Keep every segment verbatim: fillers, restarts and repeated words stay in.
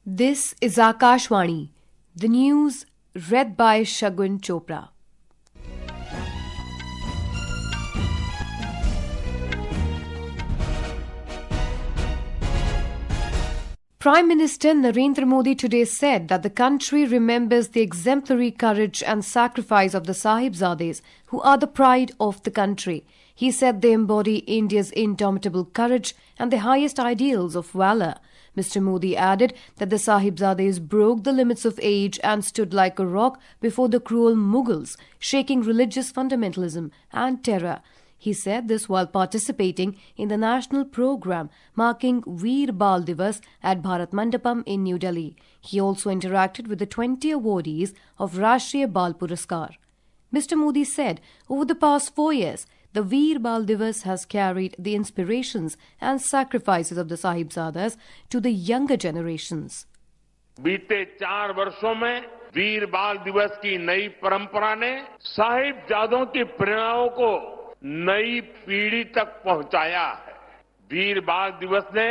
This is Akashvani, the news read by Shagun Chopra. Prime Minister Narendra Modi today said that the country remembers the exemplary courage and sacrifice of the Sahibzades, who are the pride of the country. He said they embody India's indomitable courage and the highest ideals of valour. Mister Modi added that the Sahibzades broke the limits of age and stood like a rock before the cruel Mughals, shaking religious fundamentalism and terror. He said this while participating in the national program marking Veer Bal Divas at Bharat Mandapam in New Delhi. He also interacted with the twenty awardees of Rashtriya Bal Puraskar. Mister Modi said over the past four years, the Veer Bal Divas has carried the inspirations and sacrifices of the Sahibzadas to the younger generations. बीते चार वर्षों में वीर बाल दिवस की नई परंपरा ने साहिबजादों की प्रेरणाओं को नई पीढ़ी तक पहुंचाया है। वीर बाल दिवस ने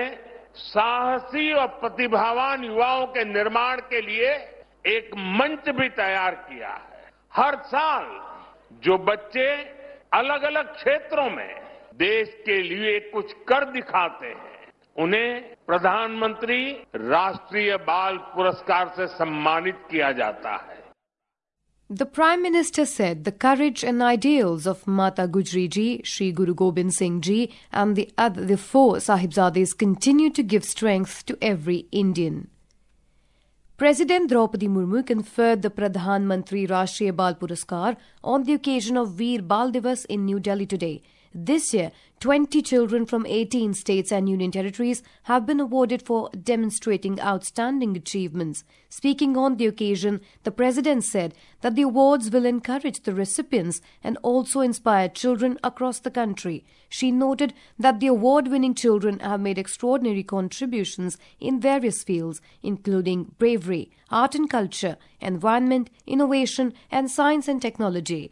साहसी और प्रतिभावान युवाओं के निर्माण के लिए एक मंच भी तैयार किया है। हर साल जो बच्चे अलग अलग क्षेत्रों में देश के लिए कुछ कर दिखाते हैं, उन्हें प्रधानमंत्री राष्ट्रीय बाल पुरस्कार से सम्मानित किया जाता है। The Prime Minister said the courage and ideals of Mata Gujri Ji, Shri Guru Gobind Singh Ji and the other the four Sahibzades continue to give strength to every Indian. President Draupadi Murmu conferred the Pradhan Mantri Rashtriya Bal Puraskar on the occasion of Veer Bal Divas in New Delhi today. This year, twenty children from eighteen states and union territories have been awarded for demonstrating outstanding achievements. Speaking on the occasion, the President said that the awards will encourage the recipients and also inspire children across the country. She noted that the award-winning children have made extraordinary contributions in various fields, including bravery, art and culture, environment, innovation, and science and technology.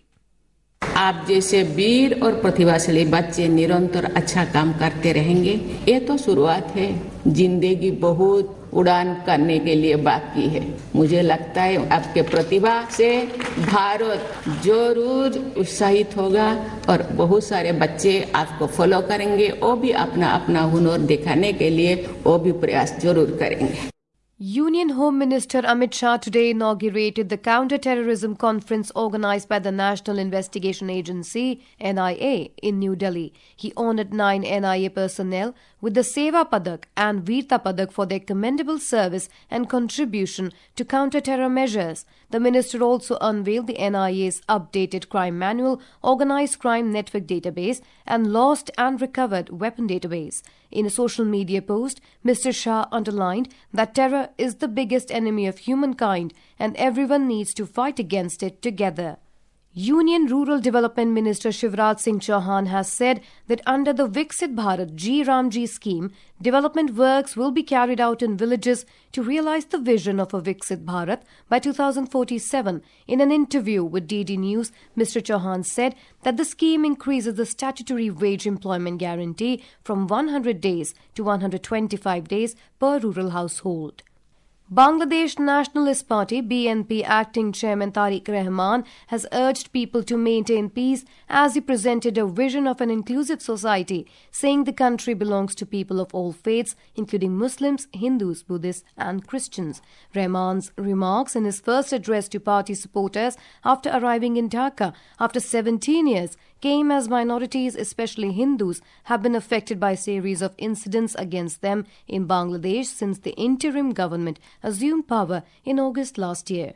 आप जैसे वीर और प्रतिभाशाली बच्चे निरंतर अच्छा काम करते रहेंगे। ये तो शुरुआत है, जिंदगी बहुत उड़ान करने के लिए बाकी है। मुझे लगता है आपके प्रतिभा से भारत जरूर उत्साहित होगा और बहुत सारे बच्चे आपको फॉलो करेंगे। वो भी अपना अपना हुनर दिखाने के लिए वो भी प्रयास जरूर करेंगे। Union Home Minister Amit Shah today inaugurated the counter-terrorism conference organized by the National Investigation Agency N I A in New Delhi. He honoured nine N I A personnel with the Seva Padak and Veerta Padak for their commendable service and contribution to counter-terror measures. The minister also unveiled the N I A's updated crime manual, organised crime network database and lost and recovered weapon database. In a social media post, Mister Shah underlined that terror is the biggest enemy of humankind and everyone needs to fight against it together. Union Rural Development Minister Shivraj Singh Chauhan has said that under the Viksit Bharat G Ramji scheme, development works will be carried out in villages to realize the vision of a Viksit Bharat by two thousand forty-seven. In an interview with D D News, Mister Chauhan said that the scheme increases the statutory wage employment guarantee from one hundred days to one hundred twenty-five days per rural household. Bangladesh Nationalist Party B N P acting chairman Tariq Rahman has urged people to maintain peace as he presented a vision of an inclusive society, saying the country belongs to people of all faiths, including Muslims, Hindus, Buddhists and Christians. Rahman's remarks in his first address to party supporters after arriving in Dhaka after seventeen years came as minorities, especially Hindus, have been affected by a series of incidents against them in Bangladesh since the interim government assumed power in August last year.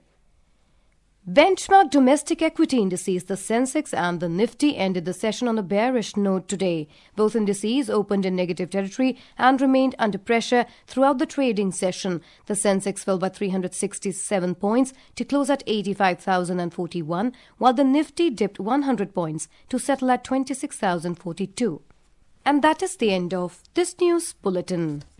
Benchmark domestic equity indices, the Sensex and the Nifty, ended the session on a bearish note today. Both indices opened in negative territory and remained under pressure throughout the trading session. The Sensex fell by three hundred sixty-seven points to close at eighty-five thousand forty-one, while the Nifty dipped one hundred points to settle at twenty-six thousand forty-two. And that is the end of this news bulletin.